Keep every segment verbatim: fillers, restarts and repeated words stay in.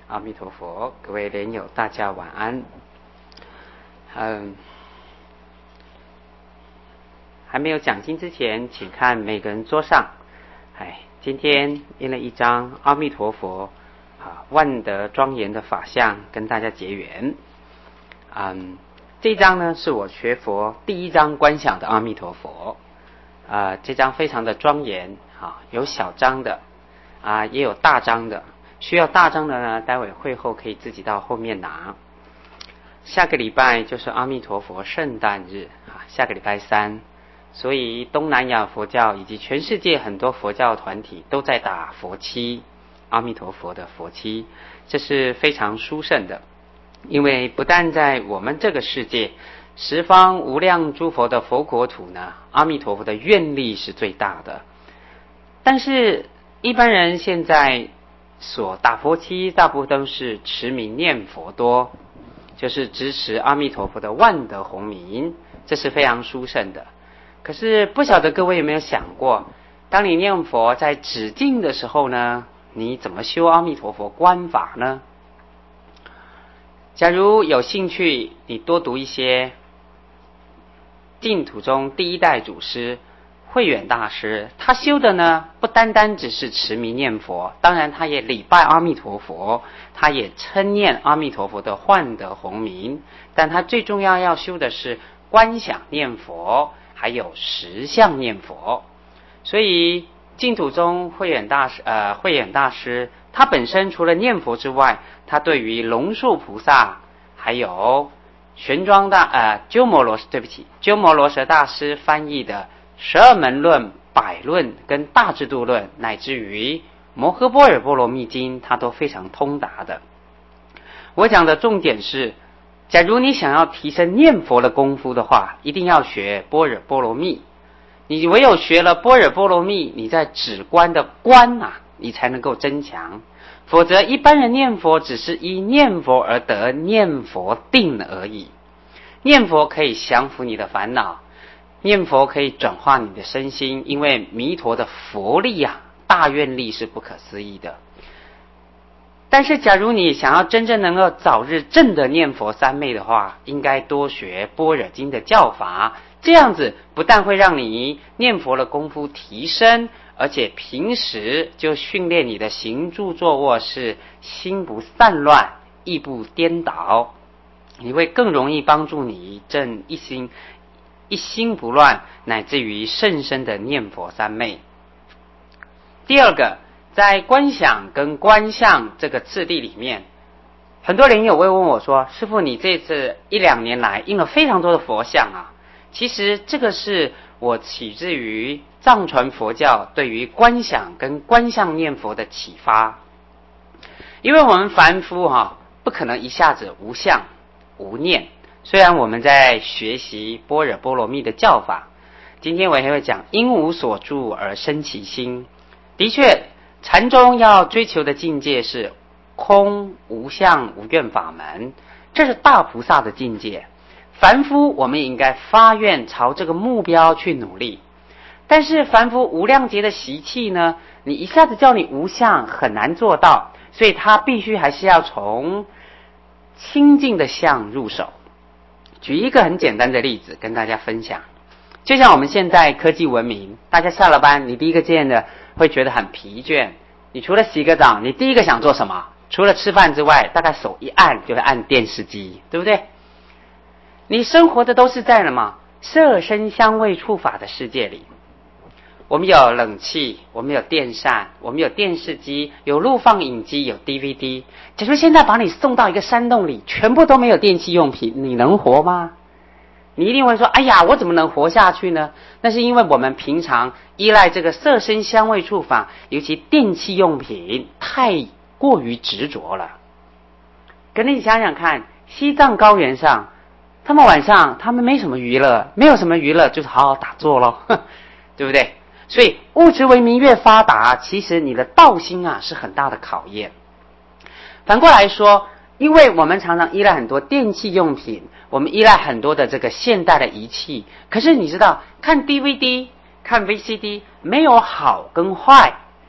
阿弥陀佛，各位莲友，大家晚安。嗯，还没有讲经之前，请看每个人桌上。哎，今天印了一张阿弥陀佛啊万德庄严的法相，跟大家结缘。嗯，这张呢是我学佛第一张观想的阿弥陀佛。啊、呃，这张非常的庄严啊，有小张的啊，也有大张的。需要大张的呢，待会会后可以自己到后面拿。下个礼拜就是阿弥陀佛圣诞日啊，下个礼拜三，所以东南亚佛教以及全世界很多佛教团体都在打佛七，阿弥陀佛的佛七，这是非常殊胜的。因为不但在我们这个世界，十方无量诸佛的佛国土呢，阿弥陀佛的愿力是最大的。但是一般人现在所打佛七大部分都是持名念佛多，就是支持阿弥陀佛的万德洪名，这是非常殊胜的。可是不晓得各位有没有想过，当你念佛在止境的时候呢，你怎么修阿弥陀佛观法呢？假如有兴趣，你多读一些净土中第一代祖师慧远大师，他修的呢不单单只是持名念佛，当然他也礼拜阿弥陀佛，他也称念阿弥陀佛的幻德洪名，但他最重要要修的是观想念佛，还有实相念佛。所以净土中慧远大师呃慧远大师他本身除了念佛之外，他对于龙树菩萨还有玄奘大呃鸠摩罗对不起鸠摩罗什大师翻译的十二门论、百论跟大智度论，乃至于摩诃般若波罗蜜经，他都非常通达的。我讲的重点是，假如你想要提升念佛的功夫的话，一定要学般若波罗蜜。你唯有学了般若波罗蜜，你在止观的观啊，你才能够增强。否则一般人念佛只是依念佛而得念佛定而已。念佛可以降服你的烦恼，念佛可以转化你的身心，因为弥陀的佛力啊，大愿力是不可思议的。但是假如你想要真正能够早日证得念佛三昧的话，应该多学般若经的教法，这样子不但会让你念佛的功夫提升，而且平时就训练你的行住坐卧是心不散乱，意不颠倒，你会更容易帮助你证一心一心不乱，乃至于甚深的念佛三昧。第二个，在观想跟观相这个次第里面，很多人有会问我说，师父你这次一两年来印了非常多的佛像啊。其实这个是我起自于藏传佛教对于观想跟观相念佛的启发。因为我们凡夫哈、啊、不可能一下子无相无念，虽然我们在学习般若波罗蜜的教法，今天我也会讲因无所住而生其心。的确禅宗要追求的境界是空无相无愿法门，这是大菩萨的境界。凡夫我们也应该发愿朝这个目标去努力。但是凡夫无量劫的习气呢，你一下子叫你无相很难做到，所以他必须还是要从清净的相入手。举一个很简单的例子跟大家分享，就像我们现在科技文明，大家下了班，你第一个见的会觉得很疲倦，你除了洗个澡，你第一个想做什么？除了吃饭之外，大概手一按就会按电视机，对不对？你生活的都是在什么色声香味触法的世界里。我们有冷气，我们有电扇，我们有电视机，有录放影机，有 D V D。 假如现在把你送到一个山洞里，全部都没有电器用品，你能活吗？你一定会说，哎呀，我怎么能活下去呢？那是因为我们平常依赖这个色声香味触法，尤其电器用品太过于执着了。可你想想看，西藏高原上他们晚上他们没什么娱乐，没有什么娱乐就是好好打坐咯，对不对？所以物质文明越发达，其实你的道心啊是很大的考验。反过来说，因为我们常常依赖很多电器用品，我们依赖很多的这个现代的仪器，可是你知道看 D V D 看 V C D 没有好跟坏，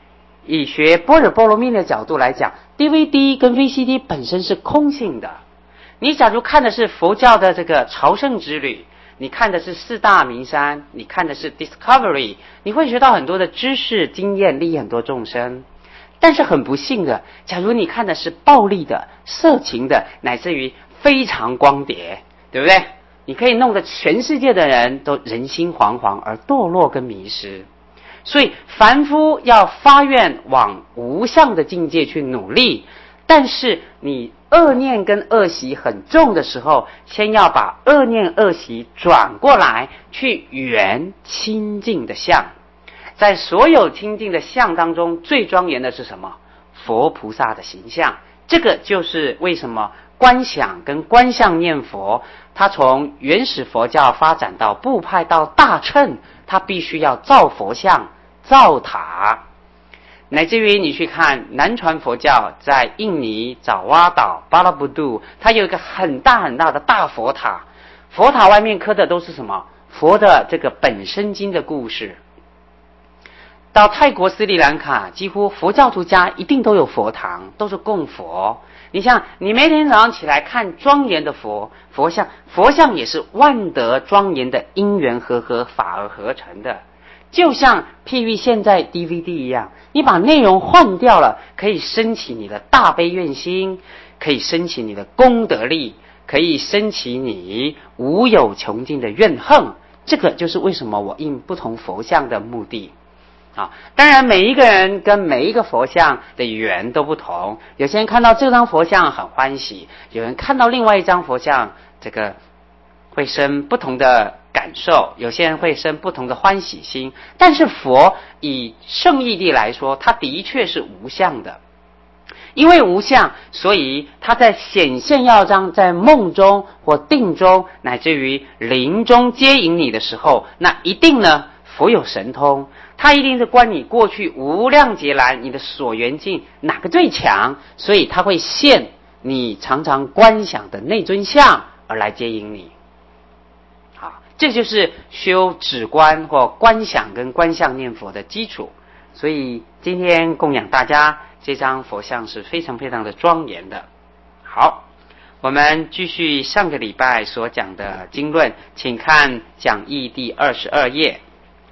以学般若波罗蜜的角度来讲 ，D V D 跟 V C D 本身是空性的。你假如看的是佛教的这个朝圣之旅，你看的是四大名山，你看的是 Discovery， 你会学到很多的知识经验，利益很多众生。但是很不幸的，假如你看的是暴力的、色情的，乃至于非常光碟，对不对？你可以弄得全世界的人都人心惶惶而堕落跟迷失。所以凡夫要发愿往无相的境界去努力，但是你恶念跟恶习很重的时候，先要把恶念恶习转过来，去圆清净的相。在所有清净的相当中，最庄严的是什么？佛菩萨的形象。这个就是为什么观想跟观相念佛，它从原始佛教发展到部派到大乘，它必须要造佛像、造塔，乃至于你去看南传佛教在印尼爪哇岛巴拉布杜，它有一个很大很大的大佛塔，佛塔外面刻的都是什么？佛的这个本生经的故事。到泰国斯里兰卡，几乎佛教徒家一定都有佛堂，都是供佛。你像你每天早上起来看庄严的佛佛像，佛像也是万德庄严的因缘和合法而合成的。就像譬喻现在 D V D 一样，你把内容换掉了，可以升起你的大悲愿心，可以升起你的功德力，可以升起你无有穷尽的怨恨。这个就是为什么我印不同佛像的目的。啊，当然每一个人跟每一个佛像的缘都不同，有些人看到这张佛像很欢喜，有人看到另外一张佛像，这个会生不同的感受，有些人会生不同的欢喜心。但是佛以圣义谛来说，它的确是无相的，因为无相，所以它在显现要章在梦中或定中，乃至于临终接引你的时候，那一定呢佛有神通，它一定是观你过去无量劫来你的所缘境哪个最强，所以它会现你常常观想的那尊像而来接引你。好，这就是修止观或观想跟观相念佛的基础。所以今天供养大家这张佛像是非常非常的庄严的。好，我们继续上个礼拜所讲的经论，请看讲义第二十二页。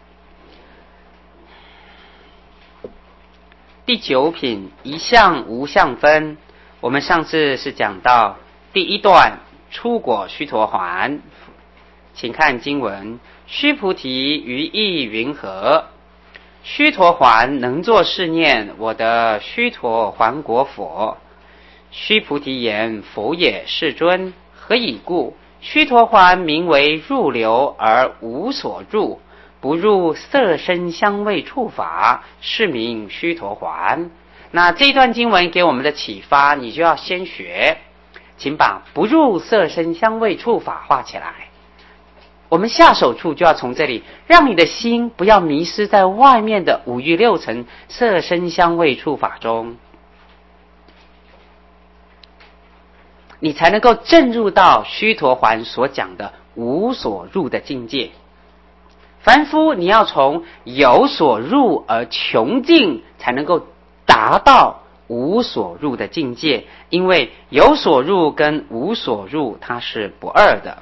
第九品一相无相分，我们上次是讲到第一段出果须陀洹，请看经文：须菩提于意云何？须陀洹能作是念：我的须陀洹国佛。须菩提言：佛也，世尊。何以故？须陀洹名为入流而无所入，不入色身香味触法，是名须陀洹。那这段经文给我们的启发，你就要先学，请把不入色身香味触法画起来。我们下手处就要从这里，让你的心不要迷失在外面的五欲六尘色身香味触法中，你才能够证入到须陀洹所讲的无所入的境界。凡夫你要从有所入而穷尽，才能够达到无所入的境界，因为有所入跟无所入它是不二的。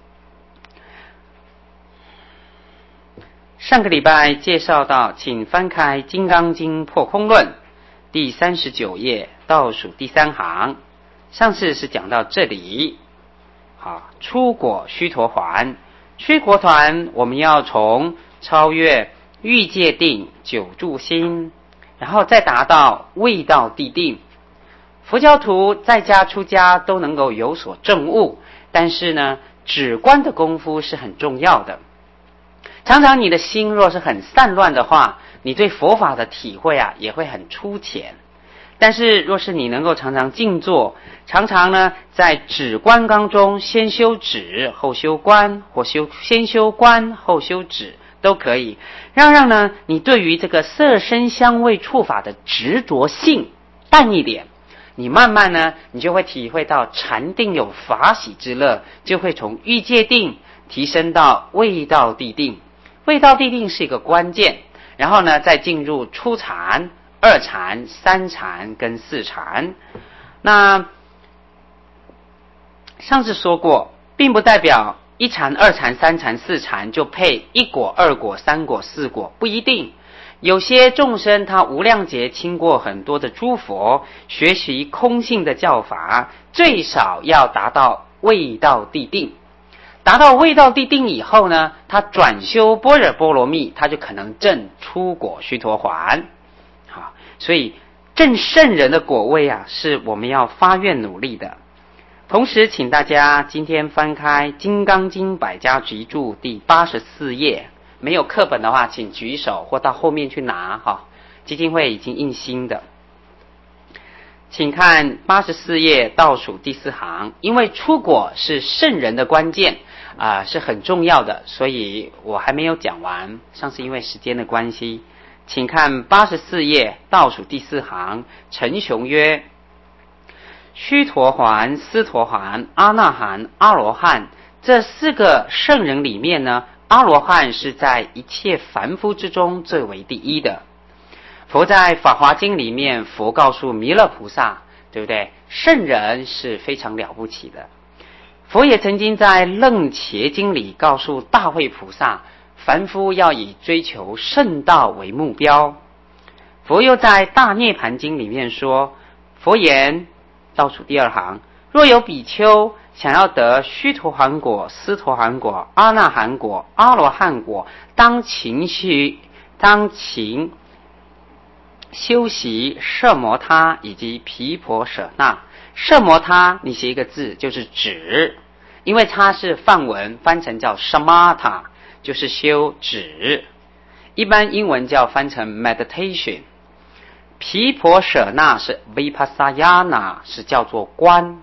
上个礼拜介绍到，请翻开《金刚经破空论》第三十九页倒数第三行，上次是讲到这里。好，出果须陀洹，须陀洹我们要从超越欲界定九住心，然后再达到味道地定。佛教徒在家出家都能够有所证悟，但是呢，止观的功夫是很重要的。常常你的心若是很散乱的话，你对佛法的体会啊也会很粗浅。但是若是你能够常常静坐，常常呢在止观当中先修止后修观，或修先修观后修止都可以，让让呢你对于这个色身香味触法的执着性淡一点，你慢慢呢你就会体会到禅定有法喜之乐，就会从欲界定提升到味道地定。味道地定是一个关键，然后呢再进入初禅、 二禅、三禅跟四禅。那上次说过，并不代表一禅、二禅、三禅、四禅就配一果、二果、三果、四果，不一定。有些众生他无量劫听过很多的诸佛，学习空性的教法，最少要达到味道地定。达到味道地定以后呢，他转修般若波罗蜜，他就可能证出果须陀洹。好，所以证圣人的果位啊，是我们要发愿努力的。同时请大家今天翻开《金刚经百家集注》第八十四页，没有课本的话请举手或到后面去拿哈，基金会已经印新的。请看八十四页倒数第四行，因为出果是圣人的关键啊、呃，是很重要的，所以我还没有讲完，上次因为时间的关系。请看八十四页倒数第四行，陈雄曰：须陀洹、斯陀洹、阿那含、阿罗汉这四个圣人里面呢，阿罗汉是在一切凡夫之中最为第一的。佛在法华经里面，佛告诉弥勒菩萨，对不对？圣人是非常了不起的。佛也曾经在楞伽经里告诉大慧菩萨，凡夫要以追求圣道为目标。佛又在大涅盘经里面说，佛言倒数第二行，若有比丘想要得须陀洹果、斯陀洹果、阿那含果、阿罗汉果，当勤须当勤修习摄摩他以及毗婆舍那。摄摩他你写一个字就是止，因为它是梵文，翻成叫 samatha， 就是修止，一般英文叫翻成 meditation。毗婆舍那是 vipassana， 是叫做观，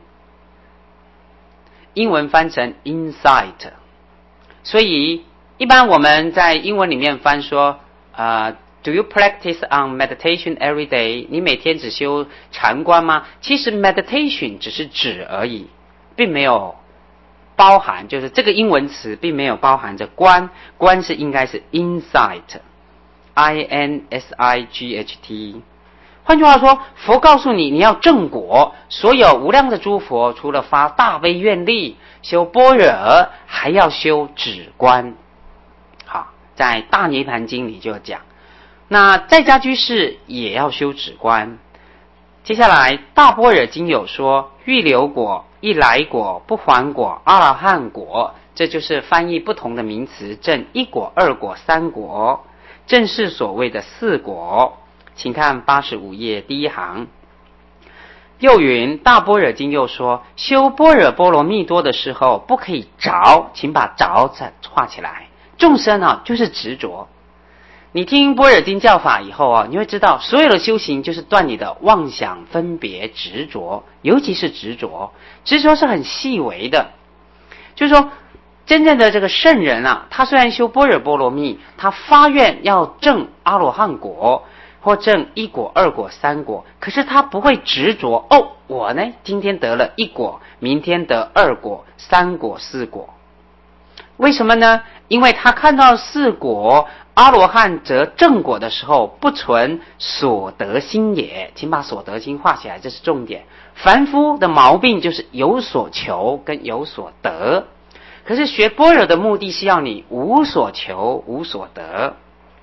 英文翻成 insight。 所以一般我们在英文里面翻说呃 Do you practice on meditation every day？ 你每天只修禅观吗？其实 meditation 只是指而已，并没有包含，就是这个英文词并没有包含着观，观是应该是 insight， I N S I G H T。 换句话说，佛告诉你你要正果，所有无量的诸佛除了发大悲愿力修般若，还要修止观。好，在大涅盘经里就讲，那在家居士也要修止观。接下来大般若经有说，欲流果、一来果、不还果、阿罗汉果，这就是翻译不同的名词，证一果、二果、三果，正是所谓的四果。请看八十五页第一行。又云大般若经又说，修般若波罗蜜多的时候不可以着，请把着字画起来。众生啊就是执着，你听般若经教法以后啊，你会知道所有的修行就是断你的妄想分别执着，尤其是执着，执着是很细微的。就是说真正的这个圣人啊，他虽然修般若波罗蜜，他发愿要证阿罗汉果或证一果、二果、三果，可是他不会执着哦，我呢今天得了一果，明天得二果、三果、四果。为什么呢？因为他看到四果阿罗汉则正果的时候，不存所得心也。请把所得心画起来，这是重点。凡夫的毛病就是有所求跟有所得，可是学般若的目的是要你无所求无所得。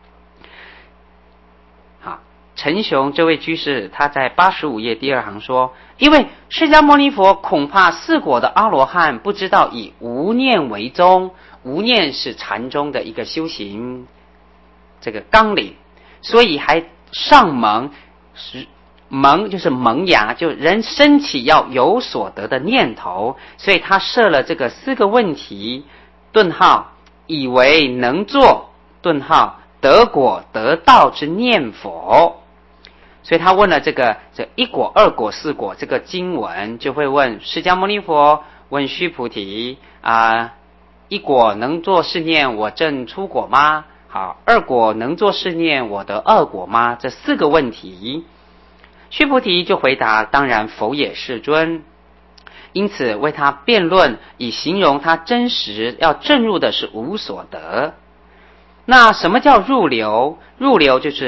好，陈雄这位居士他在八十五页第二行说，因为释迦牟尼佛恐怕四果的阿罗汉不知道以无念为宗，无念是禅宗的一个修行这个纲领，所以还上萌，萌就是萌芽，就人升起要有所得的念头，所以他设了这个四个问题，顿号以为能做，顿号得果得道之念佛。所以他问了这个这一果、二果、四果这个经文，就会问释迦牟尼佛，问须菩提啊、呃，一果能做是念，我证出果吗？好，二果能做是念，我得二果吗？这四个问题，须菩提就回答，当然佛也世尊。因此为他辩论，以形容他真实要证入的是无所得。那什么叫入流？入流就是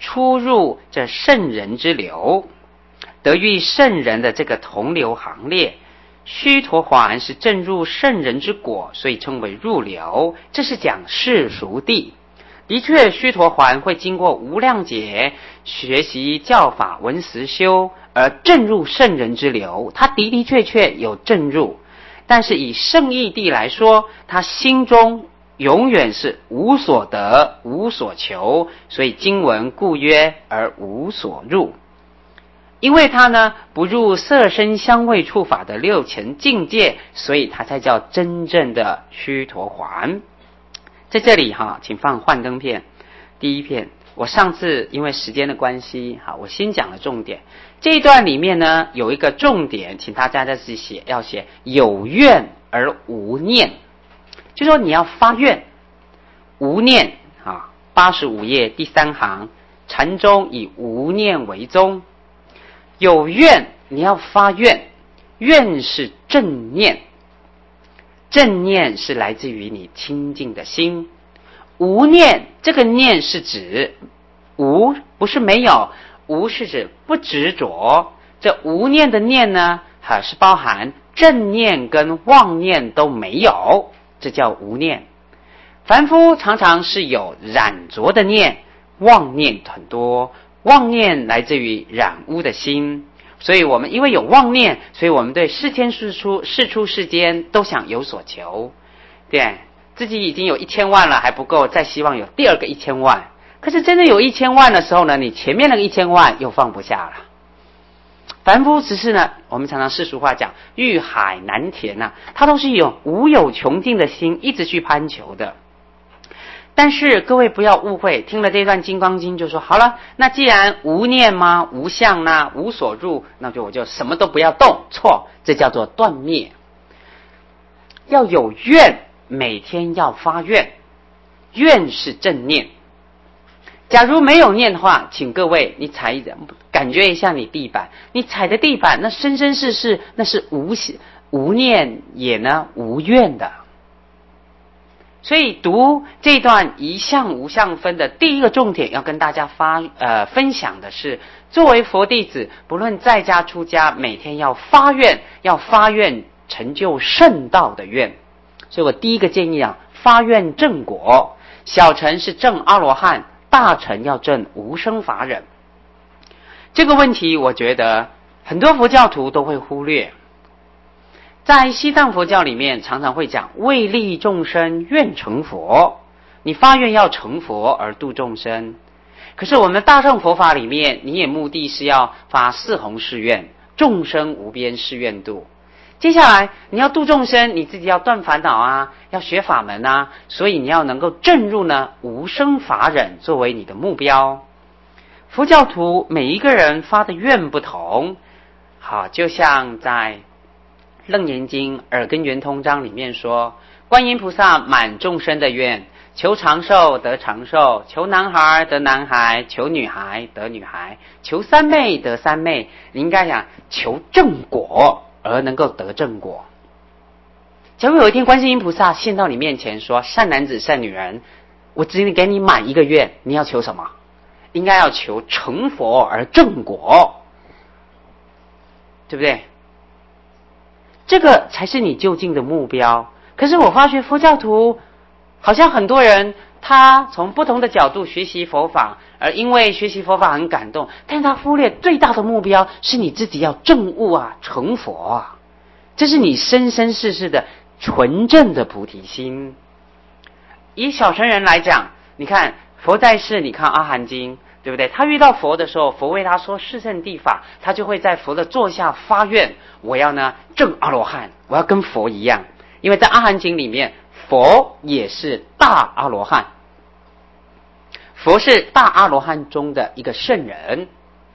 出入这圣人之流，得遇圣人的这个同流行列。须陀洹是正入圣人之果，所以称为入流，这是讲世俗谛。的确，须陀洹会经过无量劫学习教法闻思修，而正入圣人之流，他的的确确有正入。但是以圣义谛来说，他心中永远是无所得无所求，所以经文故曰而无所入。因为他呢不入色声香味触法的六尘境界，所以他才叫真正的须陀洹。在这里哈，请放幻灯片。第一片，我上次因为时间的关系，好，我先讲了重点。这一段里面呢有一个重点，请大家在自己写，要写有愿而无念，就说你要发愿，无念啊。八十五页第三行，禅宗以无念为宗。有愿，你要发愿，愿是正念，正念是来自于你清净的心。无念，这个念是指无，不是没有，无是指不执着。这无念的念呢，还是包含正念跟妄念都没有，这叫无念。凡夫常常是有染着的念，妄念很多，妄念来自于染污的心，所以我们因为有妄念，所以我们对世间世出世出世间都想有所求，对，自己已经有一千万了还不够，再希望有第二个一千万。可是真的有一千万的时候呢，你前面那个一千万又放不下了。凡夫只是呢，我们常常世俗话讲欲海难填啊，他都是有无有穷尽的心一直去攀求的。但是各位不要误会，听了这段金刚经就说好了，那既然无念吗，无相呢，无所入，那就我就什么都不要动。错，这叫做断灭。要有愿，每天要发愿，愿是正念。假如没有念的话，请各位你踩一感觉一下你地板，你踩的地板那生生世世那是无无念也呢无愿的。所以读这段一相无相分的第一个重点，要跟大家发呃分享的是，作为佛弟子，不论在家出家，每天要发愿，要发愿成就圣道的愿。所以我第一个建议啊，发愿正果，小乘是正阿罗汉，大乘要证无生法忍。这个问题我觉得很多佛教徒都会忽略。在西藏佛教里面常常会讲为利众生愿成佛，你发愿要成佛而度众生。可是我们大乘佛法里面，你也目的是要发四弘誓愿，众生无边誓愿度。接下来你要度众生，你自己要断烦恼啊，要学法门啊，所以你要能够证入呢无生法忍作为你的目标。佛教徒每一个人发的愿不同，好，就像在楞严经耳根圆通章里面说，观音菩萨满众生的愿，求长寿得长寿，求男孩得男孩，求女孩得女孩，求三昧得三昧。你应该讲求正果而能够得正果。假如有一天观世音菩萨现到你面前说，善男子善女人，我只给你满一个愿，你要求什么？应该要求成佛而正果，对不对？这个才是你究竟的目标。可是我发觉佛教徒好像很多人他从不同的角度学习佛法，而因为学习佛法很感动，但是他忽略最大的目标是你自己要证悟啊，成佛啊，这是你生生世世的纯正的菩提心。以小乘人来讲，你看佛在世，你看阿含经，对不对？他遇到佛的时候，佛为他说四圣谛法，他就会在佛的座下发愿，我要呢证阿罗汉，我要跟佛一样。因为在阿含经里面，佛也是大阿罗汉，佛是大阿罗汉中的一个圣人。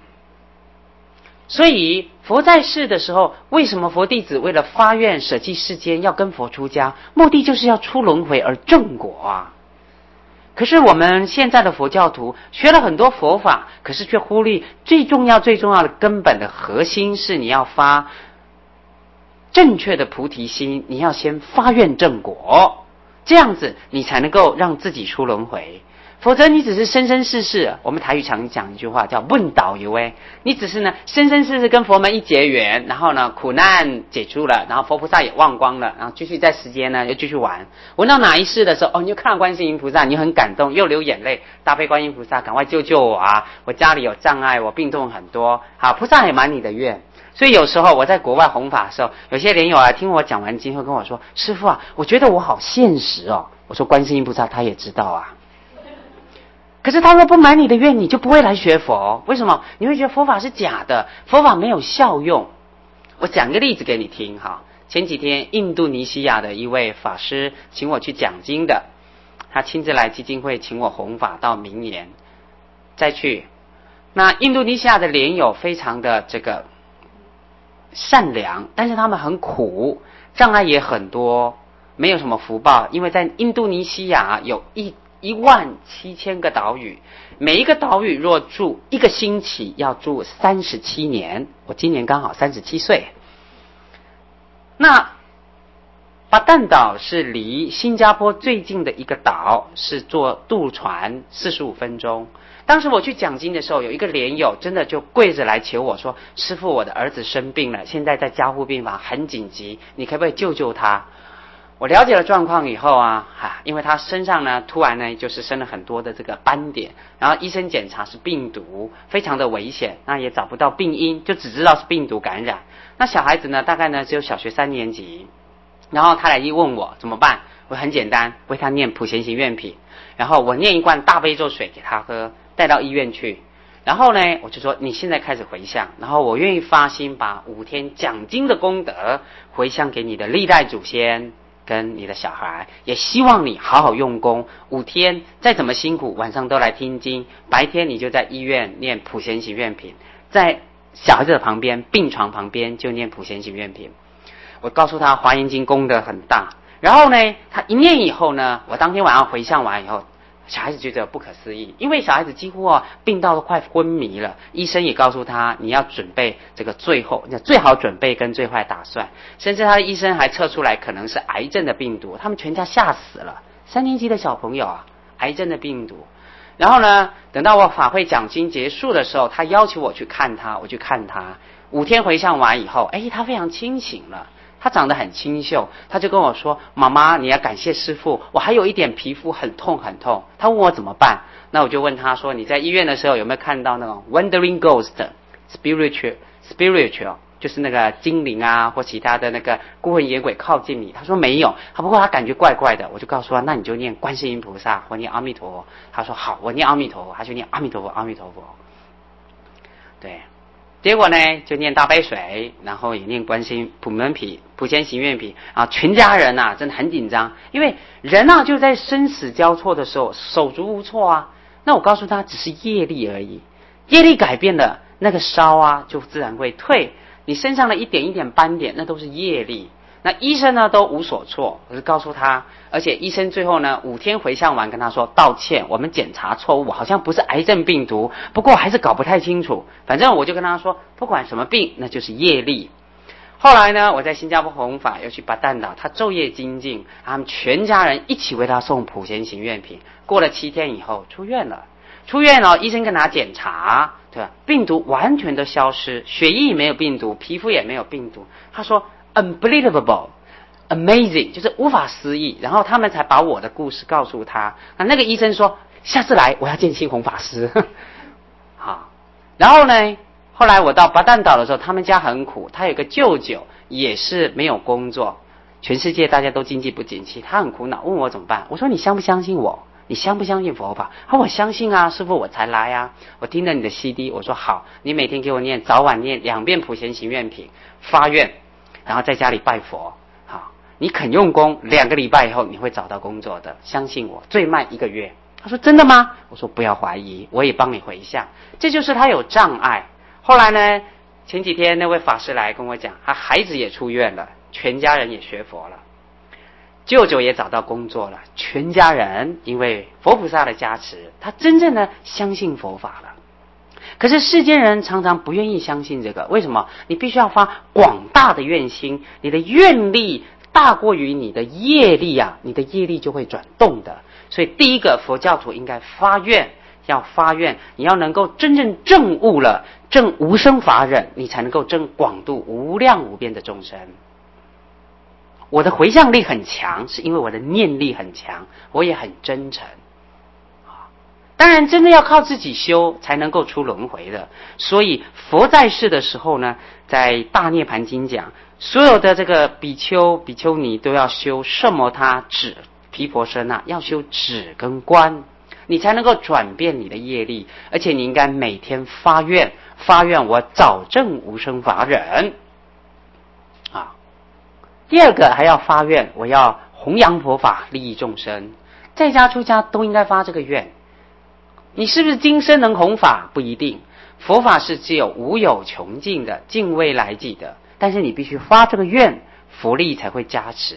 所以佛在世的时候，为什么佛弟子为了发愿舍弃世间要跟佛出家，目的就是要出轮回而正果啊。可是我们现在的佛教徒学了很多佛法，可是却忽略最重要最重要的根本的核心是你要发正确的菩提心，你要先发愿正果，这样子你才能够让自己出轮回。 否则你只是生生世世，我们台语常讲一句话叫问导游哎，你只是呢生生世世跟佛门一结缘，然后呢苦难解除了，然后佛菩萨也忘光了，然后继续在时间呢又继续玩。闻到哪一世的时候，哦，你就看到观世音菩萨，你很感动，又流眼泪，大悲观音菩萨赶快救救我啊！我家里有障碍，我病痛很多，好，菩萨也满你的愿。所以有时候我在国外弘法的时候，有些莲友啊听我讲完经会跟我说，师父啊，我觉得我好现实哦。我说观世音菩萨他也知道啊，可是他若不满你的愿，你就不会来学佛。为什么？你会觉得佛法是假的，佛法没有效用。我讲个例子给你听哈。前几天印度尼西亚的一位法师请我去讲经的，他亲自来基金会请我弘法到明年再去。那印度尼西亚的莲友非常的这个善良，但是他们很苦，障碍也很多，没有什么福报。因为在印度尼西亚有一一万七千个岛屿，每一个岛屿若住一个星期要住三十七年，我今年刚好三十七岁。那巴旦岛是离新加坡最近的一个岛，是坐渡船四十五分钟。当时我去讲经的时候，有一个莲友真的就跪着来求我说，师父，我的儿子生病了，现在在加护病房，很紧急，你可不可以救救他？我了解了状况以后啊，啊因为他身上呢突然呢就是生了很多的这个斑点，然后医生检查是病毒，非常的危险，那也找不到病因，就只知道是病毒感染。那小孩子呢大概呢只有小学三年级，然后他来一问我怎么办，我很简单，为他念普贤行愿品，然后我念一罐大悲咒水给他喝，带到医院去。然后呢我就说你现在开始回向，然后我愿意发心把五天讲经的功德回向给你的历代祖先跟你的小孩，也希望你好好用功，五天再怎么辛苦晚上都来听经，白天你就在医院念普贤行愿品，在小孩子的旁边病床旁边就念普贤行愿品。我告诉他华严经功德很大，然后呢他一念以后呢，我当天晚上回向完以后，小孩子觉得不可思议，因为小孩子几乎啊病到都快昏迷了，医生也告诉他你要准备这个最后最好准备跟最坏打算，甚至他的医生还测出来可能是癌症的病毒，他们全家吓死了，三年级的小朋友啊，癌症的病毒。然后呢等到我法会讲经结束的时候，他要求我去看他，我去看他，五天回向完以后，哎，他非常清醒了，他长得很清秀，他就跟我说，妈妈你要感谢师父，我还有一点皮肤很痛很痛。他问我怎么办，那我就问他说，你在医院的时候有没有看到那种 wandering ghost spiritual spiritual 就是那个精灵啊或其他的那个孤魂野鬼靠近你？他说没有，他不过他感觉怪怪的。我就告诉他，那你就念观世音菩萨或念阿弥陀佛。他说好，我念阿弥陀佛，他就念阿弥陀佛阿弥陀佛。对，结果呢就念大悲水，然后也念观世音普门品普贤行愿品啊，全家人啊真的很紧张，因为人啊就在生死交错的时候手足无措啊。那我告诉他只是业力而已，业力改变了，那个烧啊就自然会退，你身上的一点一点斑点那都是业力。那医生呢都无所措，我就告诉他，而且医生最后呢五天回向完跟他说道歉，我们检查错误，好像不是癌症病毒，不过还是搞不太清楚，反正我就跟他说不管什么病那就是业力。后来呢我在新加坡弘法又去巴旦岛，他昼夜精进，他们全家人一起为他送普贤行愿品，过了七天以后出院了。出院了，医生跟他检查，对吧？病毒完全都消失，血液没有病毒，皮肤也没有病毒。他说 unbelievable amazing 就是无法思议，然后他们才把我的故事告诉他。那那个医生说下次来我要见清弘法师好，然后呢后来我到巴旦岛的时候，他们家很苦，他有个舅舅也是没有工作，全世界大家都经济不景气，他很苦恼，问我怎么办。我说你相不相信我，你相不相信佛法？他说我相信啊，师父我才来啊，我听了你的 C D。 我说好，你每天给我念，早晚念两遍普贤行愿品，发愿，然后在家里拜佛。好，你肯用功，两个礼拜以后你会找到工作的，相信我，最慢一个月。他说真的吗？我说不要怀疑，我也帮你回向。这就是他有障碍。后来呢前几天那位法师来跟我讲，他孩子也出院了，全家人也学佛了，舅舅也找到工作了，全家人因为佛菩萨的加持，他真正的相信佛法了。可是世间人常常不愿意相信这个，为什么？你必须要发广大的愿心，你的愿力大过于你的业力啊，你的业力就会转动的。 所以第一个佛教徒应该发愿，要发愿，你要能够真正证悟了证无生法忍，你才能够证广度无量无边的众生。我的回向力很强，是因为我的念力很强，我也很真诚。当然真的要靠自己修才能够出轮回的。所以佛在世的时候呢，在大涅盘经讲，所有的这个比丘比丘尼都要修摄摩他止毗婆舍那，要修止跟观，你才能够转变你的业力。而且你应该每天发愿，发愿我早证无生法忍啊。第二个还要发愿，我要弘扬佛法，利益众生。在家出家都应该发这个愿。你是不是今生能弘法不一定，佛法是只有无有穷尽的，尽未来际的，但是你必须发这个愿，佛力才会加持。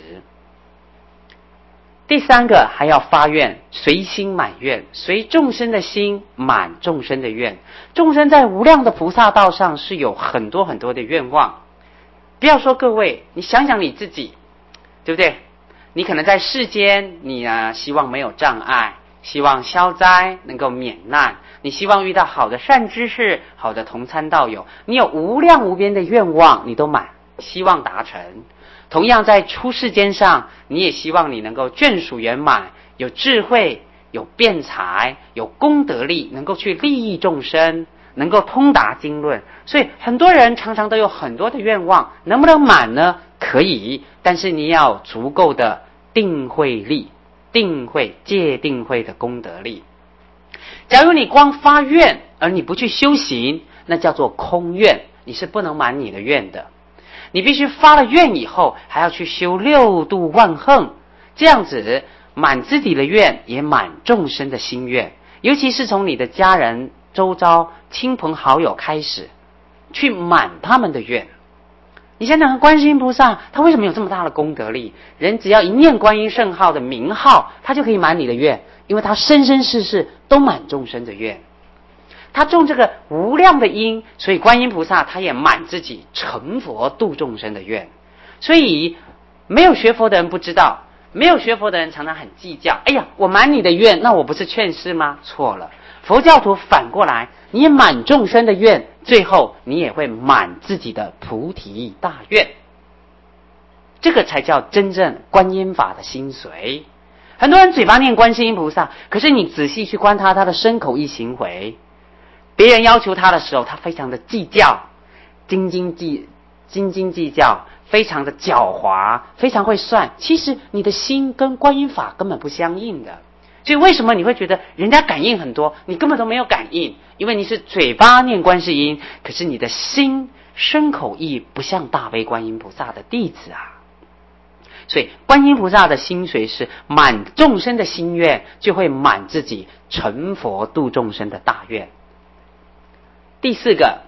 第三个还要发愿，随心满愿，随众生的心满众生的愿。众生在无量的菩萨道上是有很多很多的愿望，不要说各位，你想想你自己，对不对？你可能在世间，你呢希望没有障碍，希望消灾，能够免难，你希望遇到好的善知识，好的同参道友，你有无量无边的愿望，你都满，希望达成。同样在出世间上，你也希望你能够眷属圆满，有智慧，有辩才，有功德力，能够去利益众生，能够通达经论。所以很多人常常都有很多的愿望，能不能满呢？可以，但是你要有足够的定慧力，定慧戒定慧的功德力。假如你光发愿而你不去修行，那叫做空愿，你是不能满你的愿的。你必须发了愿以后，还要去修六度万行，这样子满自己的愿，也满众生的心愿。尤其是从你的家人周遭亲朋好友开始，去满他们的愿。你想想观世音菩萨，他为什么有这么大的功德力？人只要一念观音圣号的名号，他就可以满你的愿，因为他生生世世都满众生的愿。他种这个无量的因，所以观音菩萨他也满自己成佛度众生的愿。所以没有学佛的人不知道，没有学佛的人常常很计较，哎呀，我满你的愿，那我不是劝世吗？错了，佛教徒反过来，你也满众生的愿，最后你也会满自己的菩提大愿。这个才叫真正观音法的精髓。很多人嘴巴念观世音菩萨，可是你仔细去观他他的身口意行为，别人要求他的时候，他非常的计较，斤斤计斤斤计较，非常的狡猾，非常会算。其实你的心跟观音法根本不相应的。所以为什么你会觉得人家感应很多，你根本都没有感应？因为你是嘴巴念观世音，可是你的心身口意不像大悲观音菩萨的弟子啊。所以观音菩萨的心髓是满众生的心愿，就会满自己成佛度众生的大愿。第四个，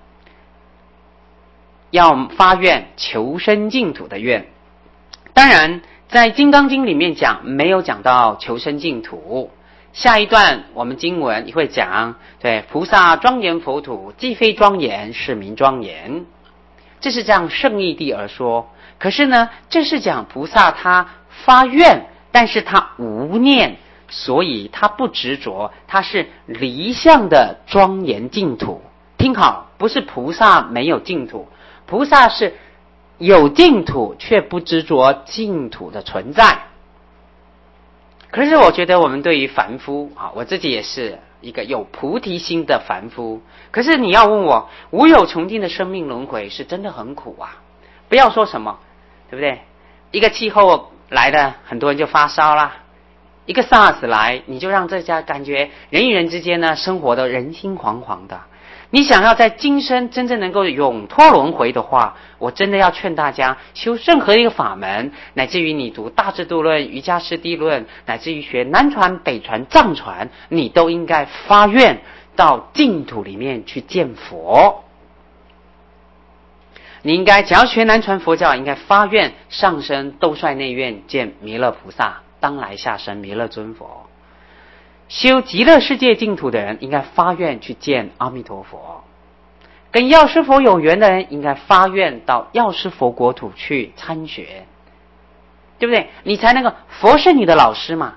要发愿求生净土的愿。当然在金刚经里面讲，没有讲到求生净土。下一段我们经文也会讲，对，菩萨庄严佛土，既非庄严，是名庄严。这是这样圣义谛而说。可是呢，这是讲菩萨他发愿，但是他无念，所以他不执着，他是离相的庄严净土。听好，不是菩萨没有净土，菩萨是有净土，却不执着净土的存在。可是我觉得我们对于凡夫啊，我自己也是一个有菩提心的凡夫。可是你要问我，无有穷尽的生命轮回是真的很苦啊！不要说什么，对不对？一个气候来了，很多人就发烧啦；一个 SARS 来，你就让这家感觉人与人之间呢，生活的人心惶惶的。你想要在今生真正能够永脱轮回的话，我真的要劝大家修任何一个法门，乃至于你读大智度论、瑜伽师地论，乃至于学南传、北传、藏传，你都应该发愿到净土里面去见佛。你应该只要学南传佛教，应该发愿上升兜率内院见弥勒菩萨，当来下生弥勒尊佛。修极乐世界净土的人应该发愿去见阿弥陀佛，跟药师佛有缘的人应该发愿到药师佛国土去参学，对不对？你才能够，佛是你的老师嘛，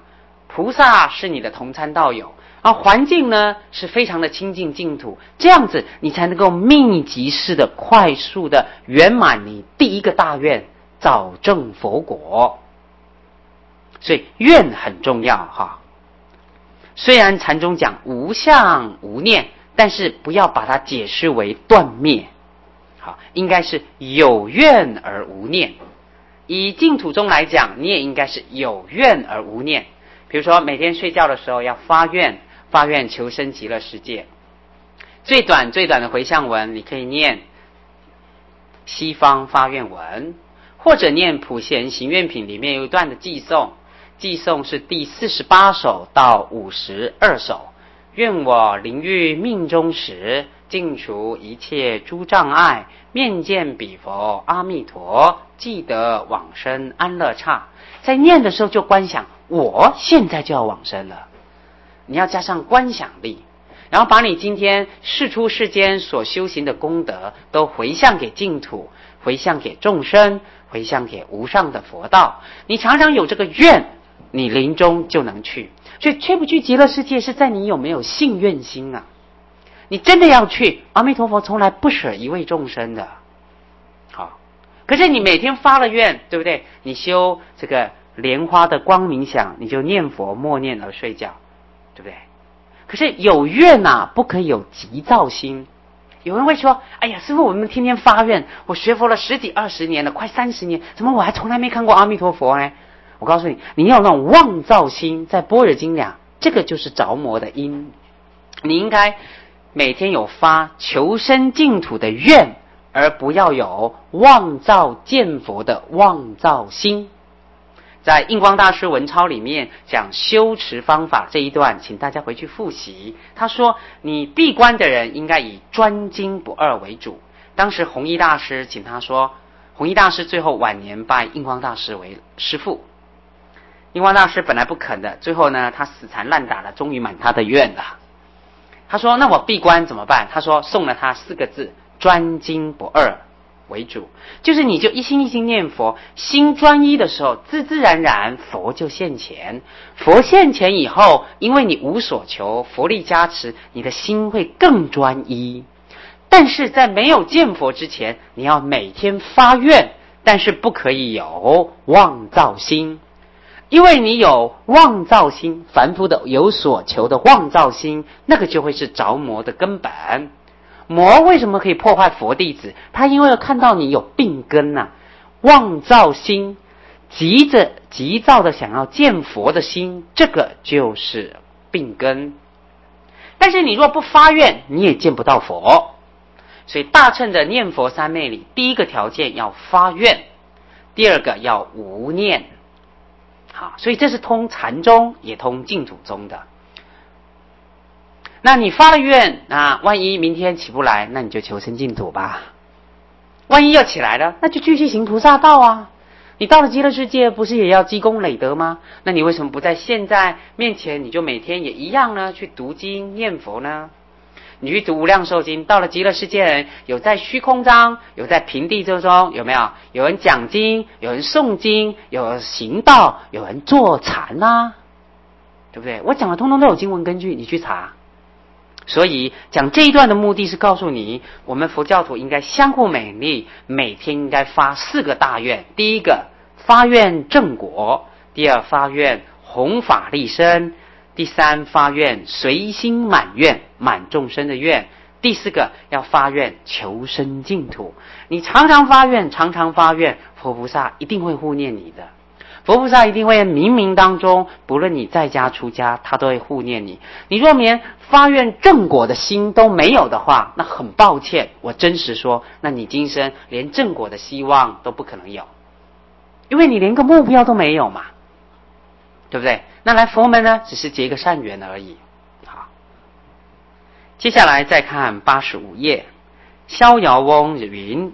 菩萨是你的同参道友，而环境呢是非常的清净净土，这样子你才能够密集式的快速的圆满你第一个大愿，早证佛果。所以愿很重要哈。虽然禅宗讲无相无念，但是不要把它解释为断灭，好，应该是有愿而无念。以净土宗来讲，你也应该是有愿而无念。比如说每天睡觉的时候要发愿，发愿求生极乐世界。最短最短的回向文，你可以念西方发愿文，或者念普贤行愿品里面有一段的寄颂，寄颂是第四十八首到五十二首。愿我临遇命中时，尽除一切诸障碍，面见彼佛阿弥陀，即得往生安乐刹。在念的时候就观想，我现在就要往生了。你要加上观想力，然后把你今天世出世间所修行的功德都回向给净土，回向给众生，回向给无上的佛道。你常常有这个愿，你临终就能去。所以去不去极乐世界是在你有没有信愿心啊。你真的要去，阿弥陀佛从来不舍一位众生的。好，可是你每天发了愿，对不对？你修这个莲花的光明想，你就念佛默念而睡觉，对不对？可是有愿啊，不可以有急躁心。有人会说，哎呀，师父，我们天天发愿，我学佛了十几二十年了，快三十年，怎么我还从来没看过阿弥陀佛呢？我告诉你，你要有那种妄躁心，在般若经讲，这个就是着魔的因。你应该每天有发求生净土的愿，而不要有妄造见佛的妄造心。在印光大师文钞里面讲修持方法这一段，请大家回去复习。他说，你闭关的人应该以专精不二为主。当时弘一大师请他说，弘一大师最后晚年拜印光大师为师父。印光大师本来不肯的，最后呢，他死缠烂打了，终于满他的愿了。他说，那我闭关怎么办？他说，送了他四个字，专精不二为主，就是你就一心一心念佛，心专一的时候，自自然然佛就现前。佛现前以后，因为你无所求，佛力加持，你的心会更专一。但是在没有见佛之前，你要每天发愿，但是不可以有妄造心。因为你有妄造心，凡夫的有所求的妄造心，那个就会是着魔的根本。魔为什么可以破坏佛弟子？他因为看到你有病根啊，妄造心，急着急躁的想要见佛的心，这个就是病根。但是你若不发愿，你也见不到佛。所以大乘的念佛三昧里，第一个条件要发愿，第二个要无念。好，所以这是通禅宗也通净土宗的。那你发了愿啊，万一明天起不来，那你就求生净土吧。万一又起来了，那就继续行菩萨道啊。你到了极乐世界，不是也要积功累德吗？那你为什么不在现在面前，你就每天也一样呢？去读经念佛呢？你去读无量寿经，到了极乐世界人有在虚空章，有在平地之中，有没有？有人讲经，有人诵经，有人行道，有人坐禅啊，对不对？我讲的通通都有经文根据，你去查。所以讲这一段的目的是告诉你，我们佛教徒应该相互勉励，每天应该发四个大愿。第一个，发愿正果；第二，发愿弘法利生；第三，发愿随心满愿，满众生的愿；第四个，要发愿求生净土。你常常发愿，常常发愿，佛菩萨一定会护念你的。佛菩萨一定会冥冥当中，不论你在家出家，他都会护念你。你若连发愿正果的心都没有的话，那很抱歉，我真实说，那你今生连正果的希望都不可能有，因为你连个目标都没有嘛，对不对？那来佛门呢，只是结个善缘而已。好，接下来再看八十五页，逍遥翁云，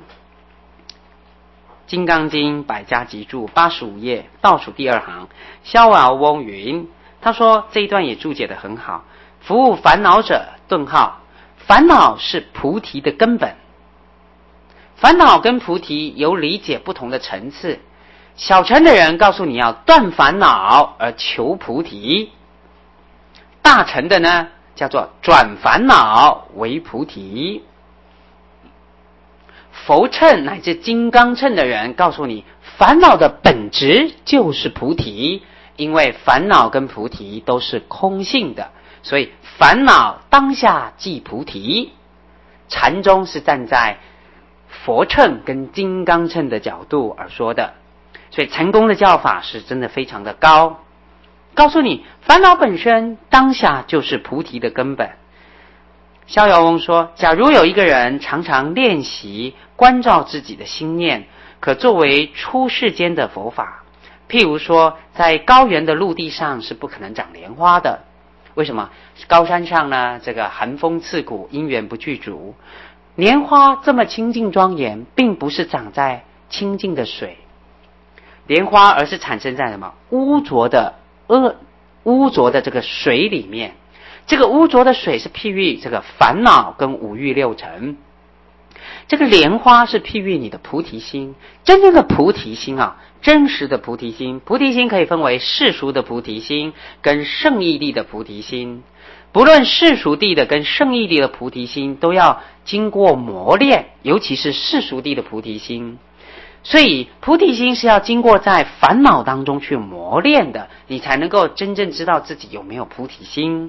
金刚经百家集注八十五页倒数第二行，逍遥翁云，他说这一段也注解得很好。服务烦恼者，顿号，烦恼是菩提的根本。烦恼跟菩提有理解不同的层次。 小乘的人告诉你要断烦恼而求菩提，大乘的呢叫做转烦恼为菩提。佛乘乃至金刚乘的人告诉你，烦恼的本质就是菩提，因为烦恼跟菩提都是空性的，所以烦恼当下即菩提。禅宗是站在佛乘跟金刚乘的角度而说的，所以禅宗的教法是真的非常的高，告诉你烦恼本身当下就是菩提的根本。逍遥翁说，假如有一个人常常练习关照自己的心念，可作为出世间的佛法。譬如说在高原的陆地上是不可能长莲花的，为什么？高山上呢，这个寒风刺骨，因缘不具足。莲花这么清净庄严，并不是长在清净的水，莲花而是产生在什么？污浊的恶污浊的这个水里面。这个污浊的水是譬喻这个烦恼跟五欲六尘，这个莲花是譬喻你的菩提心。真正的菩提心啊，真实的菩提心，菩提心可以分为世俗的菩提心跟圣义力的菩提心。不论世俗地的跟圣义力的菩提心，都要经过磨练，尤其是世俗地的菩提心。所以菩提心是要经过在烦恼当中去磨练的，你才能够真正知道自己有没有菩提心。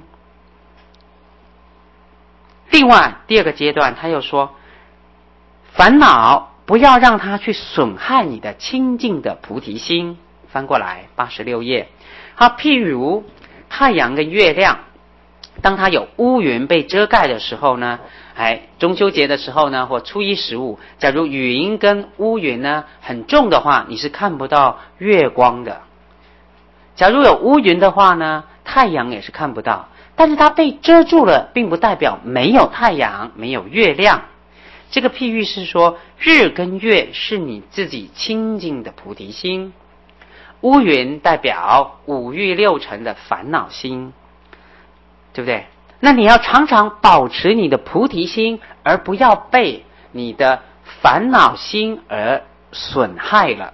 另外第二个阶段他又说，烦恼不要让它去损害你的清净的菩提心。翻过来八十六页，好，譬如太阳跟月亮，当它有乌云被遮盖的时候呢，哎，中秋节的时候呢，或初一十五，假如云跟乌云呢很重的话，你是看不到月光的。假如有乌云的话呢，太阳也是看不到，但是它被遮住了，并不代表没有太阳，没有月亮。这个譬喻是说，日跟月是你自己清净的菩提心，乌云代表五欲六尘的烦恼心，对不对？那你要常常保持你的菩提心，而不要被你的烦恼心而损害了。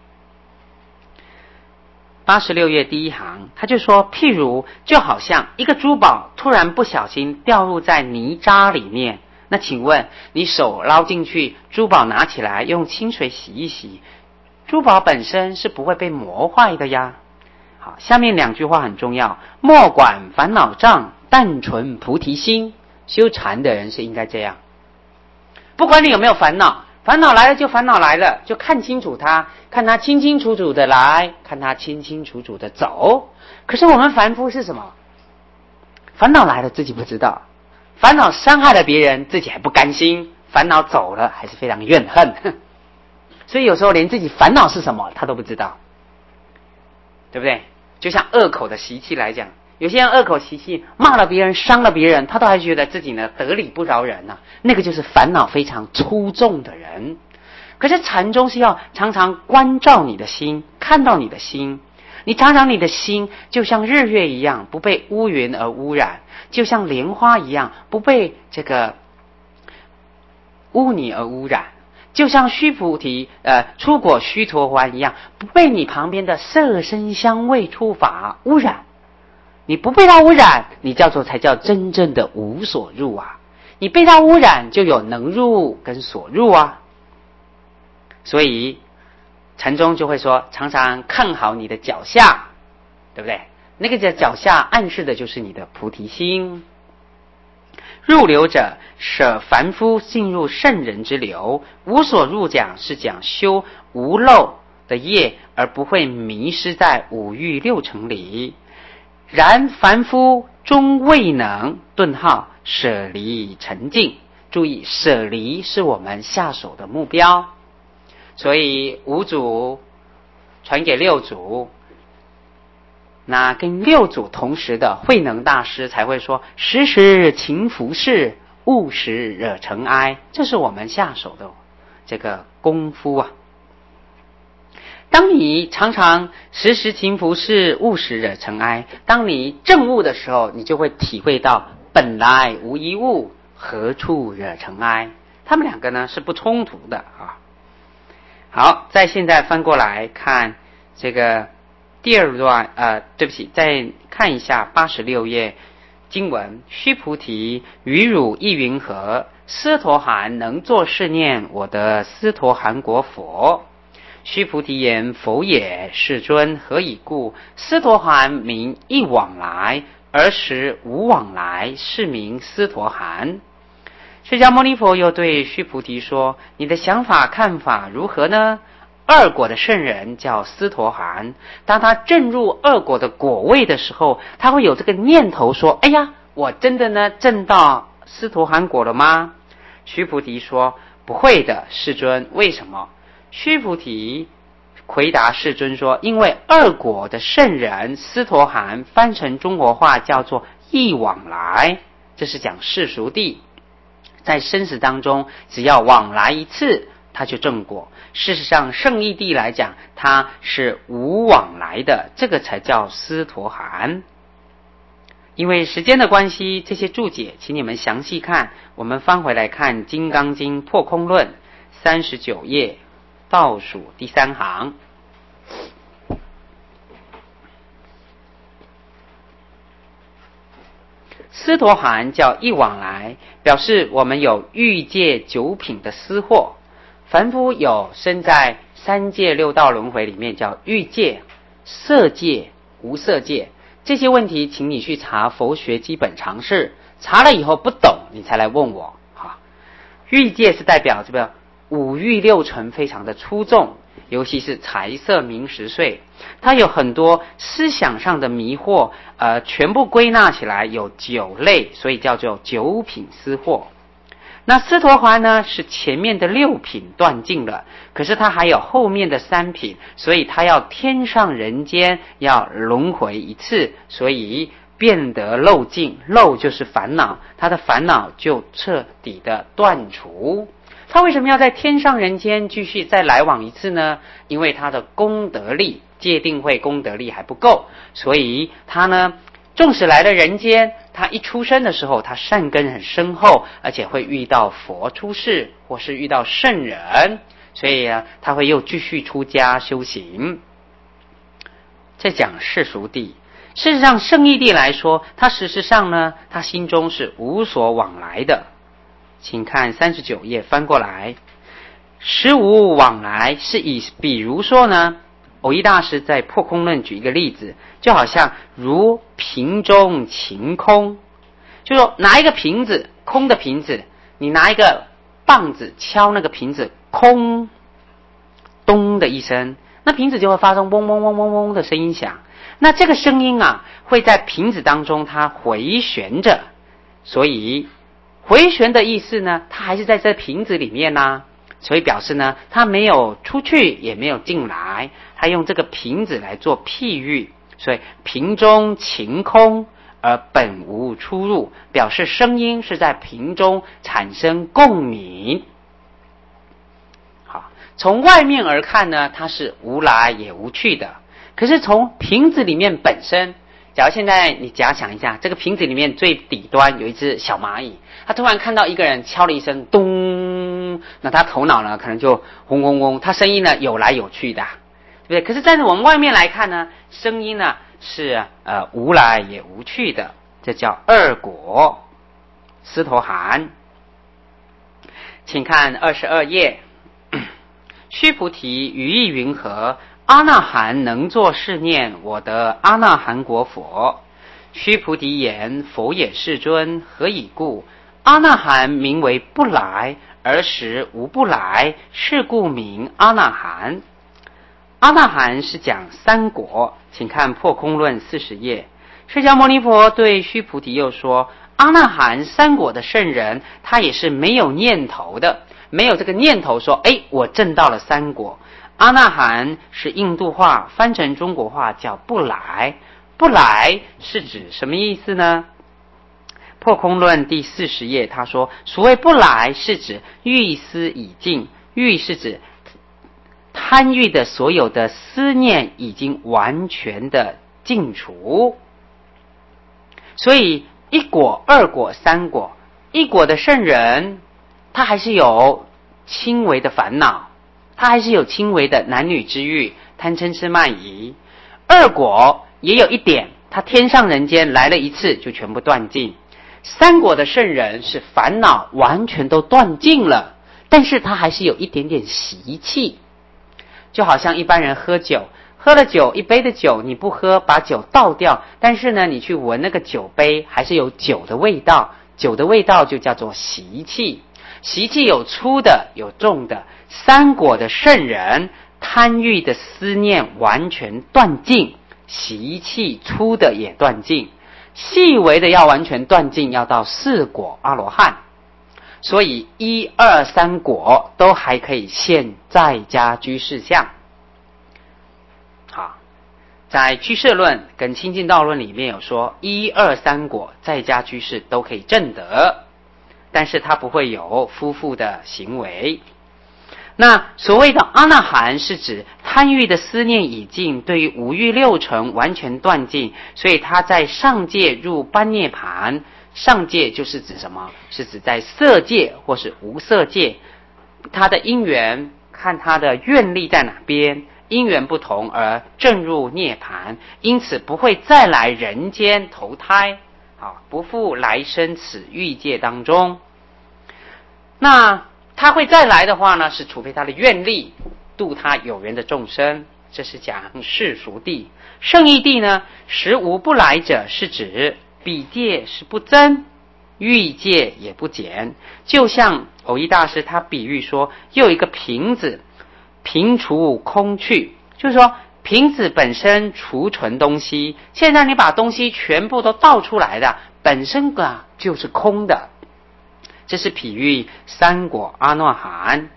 八十六页第一行，他就说，譬如就好像一个珠宝突然不小心掉入在泥渣里面，那请问你手捞进去，珠宝拿起来用清水洗一洗，珠宝本身是不会被磨坏的呀。好，下面两句话很重要，莫管烦恼障，但存菩提心。修禅的人是应该这样，不管你有没有烦恼，烦恼来了就烦恼来了，就看清楚它，看它清清楚楚的来，看它清清楚楚的走。可是我们凡夫是什么？烦恼来了自己不知道，烦恼伤害了别人自己还不甘心，烦恼走了还是非常怨恨，所以有时候连自己烦恼是什么他都不知道，对不对？就像恶口的习气来讲，有些人恶口习气骂了别人伤了别人，他都还觉得自己呢得理不饶人啊，那个就是烦恼非常粗重的人。可是禅宗是要常常关照你的心，看到你的心，你常常你的心就像日月一样，不被乌云而污染，就像莲花一样，不被这个污泥而污染，就像须菩提呃出果须陀洹一样，不被你旁边的色声香味触法污染。你不被它污染，你叫做才叫真正的无所入啊。你被它污染，就有能入跟所入啊。所以禅宗就会说，常常看好你的脚下，对不对？那个脚下暗示的就是你的菩提心。入流者，舍凡夫进入圣人之流。无所入讲是讲修无漏的业，而不会迷失在五欲六尘里。然凡夫终未能顿号舍离沉静。注意，舍离是我们下手的目标。所以五祖传给六祖，那跟六祖同时的慧能大师才会说，时时勤拂拭，勿使惹尘埃。这是我们下手的这个功夫啊。当你常常时时勤拂拭，勿使惹尘埃，当你证悟的时候，你就会体会到本来无一物，何处惹尘埃。他们两个呢是不冲突的啊。 好，再现在翻过来看这个第二段，呃，对不起，再看一下八十六页经文。须菩提，于汝意云何？斯陀含能作是念，我的斯陀含国佛。须菩提言：否也，世尊。何以故？斯陀含名一往来，而时无往来，是名斯陀含。释迦牟尼佛又对须菩提说：你的想法看法如何呢？二果的圣人叫斯陀含，当他证入二果的果位的时候，他会有这个念头说：哎呀，我真的呢证到斯陀含果了吗？须菩提说：不会的，世尊。为什么？须菩提回答世尊说：因为二果的圣人斯陀含翻成中国话叫做一往来，这是讲世俗谛，在生死当中只要往来一次他就正果。事实上圣义谛来讲，它是无往来的，这个才叫斯陀含。因为时间的关系，这些注解请你们详细看。我们翻回来看《金刚经·破空论》三十九页倒数第三行。斯陀含叫一往来，表示我们有欲界九品的私货。凡夫有生在三界六道轮回里面，叫欲界、色界、无色界。这些问题请你去查佛学基本常识，查了以后不懂你才来问我。好，欲界是代表这个五欲六尘非常的出众，尤其是财色名食睡，它有很多思想上的迷惑，呃，全部归纳起来有九类，所以叫做九品私货。那斯陀含呢，是前面的六品断尽了，可是他还有后面的三品，所以他要天上人间要轮回一次，所以变得漏尽。漏就是烦恼，他的烦恼就彻底的断除。他为什么要在天上人间继续再来往一次呢？因为他的功德力，戒定慧功德力还不够，所以他呢纵使来了人间，他一出生的时候他善根很深厚，而且会遇到佛出世或是遇到圣人，所以啊他会又继续出家修行。在讲世俗谛，事实上圣义谛来说，他事实上呢他心中是无所往来的。请看三十九页翻过来，实无往来是以比如说呢，藕益大师在破空论举一个例子，就好像如瓶中晴空，就说拿一个瓶子，空的瓶子，你拿一个棒子敲那个瓶子，空，咚的一声，那瓶子就会发生嗡嗡嗡嗡嗡的声音响。那这个声音啊，会在瓶子当中它回旋着，所以回旋的意思呢，它还是在这瓶子里面啊，所以表示呢，它没有出去也没有进来，它用这个瓶子来做譬喻，所以瓶中晴空而本无出入，表示声音是在瓶中产生共鸣。好，从外面而看呢，它是无来也无去的，可是从瓶子里面本身，假如现在你假想一下，这个瓶子里面最底端有一只小蚂蚁，他突然看到一个人敲了一声咚，那他头脑呢可能就轰轰轰，他声音呢有来有去的，对不对？可是站在我们外面来看呢，声音呢是呃无来也无去的，这叫二果斯陀含。请看二十二页，须菩提，于意云何？阿那含能作是念，我得阿那含国佛。须菩提言：佛也，世尊。何以故？阿那含名为不来，而时无不来，是故名阿那含。阿那含是讲三果，请看破空论四十页。释迦牟尼佛对须菩提又说，阿那含三果的圣人，他也是没有念头的，没有这个念头说，哎，我证到了三果。阿那含是印度话，翻成中国话叫不来。不来是指什么意思呢？破空论第四十页他说，所谓不来是指欲思已尽，欲是指贪欲的所有的思念已经完全的尽除。所以一果、二果、三果，一果的圣人他还是有轻微的烦恼，他它还是有轻微的男女之欲、贪嗔痴慢疑。二果也有一点，他天上人间来了一次就全部断尽。三果的圣人是烦恼完全都断尽了，但是他还是有一点点习气，就好像一般人喝酒，喝了酒一杯的酒，你不喝把酒倒掉，但是呢你去闻那个酒杯还是有酒的味道，酒的味道就叫做习气。习气有粗的有重的，三果的圣人贪欲的思念完全断尽，习气粗的也断尽，细微的要完全断尽，要到四果阿罗汉。所以一二三果都还可以现在家居士相。好，在居士论跟清净道论里面有说，一二三果在家居士都可以证得，但是他不会有夫妇的行为。那所谓的阿那含是指贪欲的思念已尽，对于五欲六尘完全断尽，所以他在上界入般涅盘。上界就是指什么？是指在色界或是无色界，他的因缘看他的愿力在哪边，因缘不同而正入涅盘，因此不会再来人间投胎，好，不复来生此欲界当中。那他会再来的话呢，是除非他的愿力度他有缘的众生，这是讲世俗地。圣义地呢，实无不来者，是指彼界是不增，欲界也不减。就像藕益大师他比喻说，又有一个瓶子，瓶除空去，就是说瓶子本身储存东西，现在你把东西全部都倒出来的，本身啊就是空的。这是比喻三果阿那含。